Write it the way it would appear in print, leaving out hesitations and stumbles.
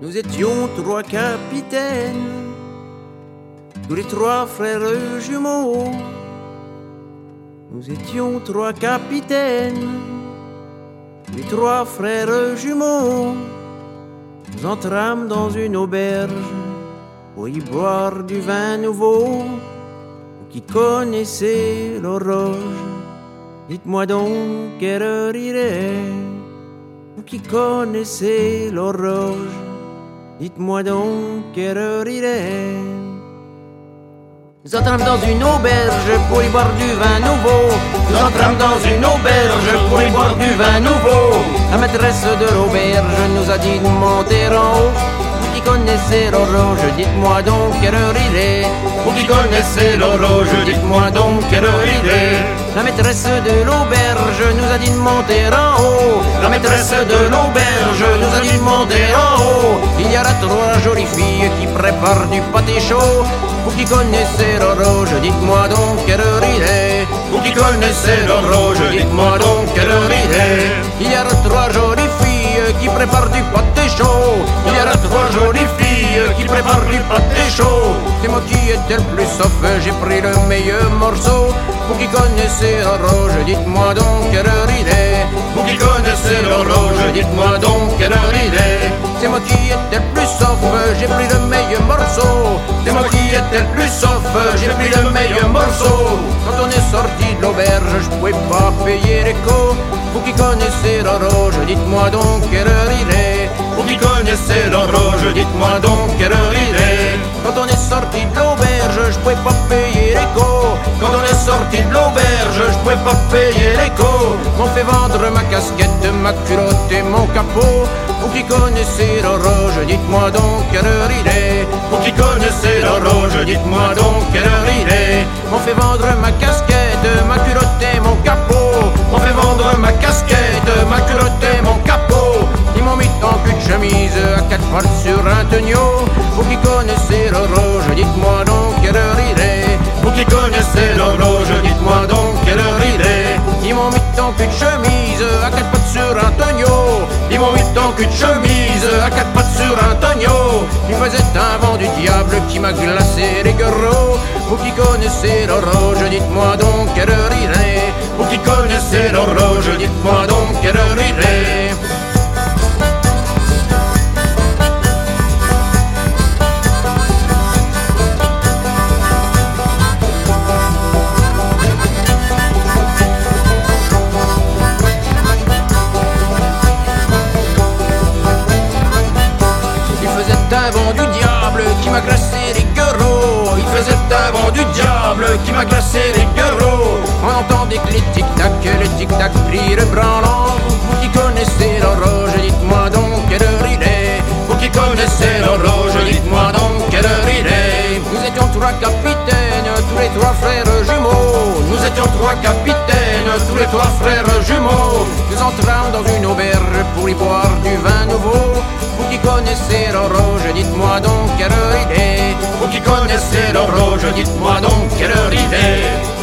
Nous étions trois capitaines, tous les trois frères jumeaux. Nous étions trois capitaines, les trois frères jumeaux. Nous entrâmes dans une auberge pour y boire du vin nouveau. Vous qui connaissez l'horloge, dites-moi donc quelle heure il est. Vous qui connaissez l'horloge, dites-moi donc quelle heure il est. Nous entrâmes dans une auberge pour y boire du vin nouveau. Nous entrâmes dans une auberge pour y boire du vin nouveau. La maîtresse de l'auberge nous a dit de monter en haut. Vous qui connaissez l'horloge, dites-moi donc quelle heure il est. Vous qui connaissez l'horloge, dites-moi donc quelle heure il est. La maîtresse de l'auberge nous a dit de monter en haut. La maîtresse de l'auberge nous a dit de monter en haut. Il y a là trois jolies filles qui préparent du pâté chaud. Vous qui connaissez l'horloge, dites-moi donc quelle heure il est. Vous qui connaissez l'horloge, dites-moi donc quelle heure il est. Il y a là trois jolies filles qui préparent du pâté chaud. Il y a là trois jolies filles qui préparent du pâté chaud. C'est moi qui étais le plus sauf, j'ai pris le meilleur morceau. Vous qui connaissez l'horloge, dites-moi donc quelle heure il est. Vous qui connaissez l'horloge, dites-moi donc quelle heure il est. C'est moi qui étais le plus sauf, j'ai pris le meilleur morceau. C'est moi qui étais le plus sauf, j'ai pris le meilleur morceau. Quand on est sorti de l'auberge, je pouvais pas payer l'écho. Vous qui connaissez l'horloge, dites-moi donc quelle heure il est. Vous qui connaissez l'horloge, dites-moi donc quelle heure il est. Quand on est sorti de l'auberge, je pouvais pas payer l'écho. Quand on est sorti de l'auberge, je pouvais pas payer l'écho. M'ont fait vendre ma casquette, ma culotte et mon capot. Vous qui connaissez l'horloge, dites-moi donc quelle heure il est. Vous qui connaissez l'horloge, dites-moi donc quelle heure il est. M'ont fait vendre ma casquette, ma culotte et mon capot. M'ont fait vendre ma casquette, ma culotte et mon capot. Ils m'ont mis en cul de chemise à quatre pattes sur un tonneau. Vous qui connaissez l'horloge, dites-moi donc quelle heure il est. Vous qui connaissez l'horloge, dites-moi donc quelle heure il est. Ils m'ont mis en cul de chemise à quatre pattes sur un tonneau. Ils m'ont mis en cul de chemise à quatre pattes sur un tonneau. Il faisait un vent du diable qui m'a glacé les gueuleaux. Vous qui connaissez l'horloge, dites-moi donc quelle heure il est. Vous qui connaissez l'horloge, dites-moi donc quelle heure il est. Un vent du diable qui m'a glacé les gueuleaux. Il faisait un vent du diable qui m'a glacé les gueuleaux. On entendait que les tic-tac prient le branlant. Vous qui connaissez l'horloge, dites-moi donc quelle heure il est. Vous qui connaissez l'horloge, dites-moi donc quelle heure il est. Nous étions trois capitaines, tous les trois frères jumeaux. Nous étions trois capitaines, tous les trois frères jumeaux. Nous entrâmes dans une auberge pour y boire du vin nouveau. Vous qui connaissez l'horloge, dites-moi donc quelle heure il est. Vous qui connaissez l'horloge, dites-moi donc quelle heure il est.